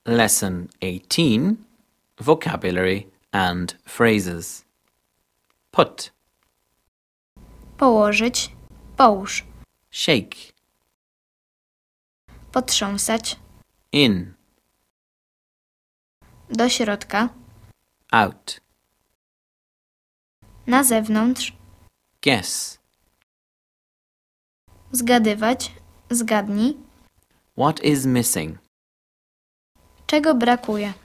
Lesson 18, Vocabulary and Phrases. Put, Położyć, połóż. shake, Potrząsać, in, do środka, out, na zewnątrz, guess. zgadywać, zgadnij. What is missing? Czego brakuje?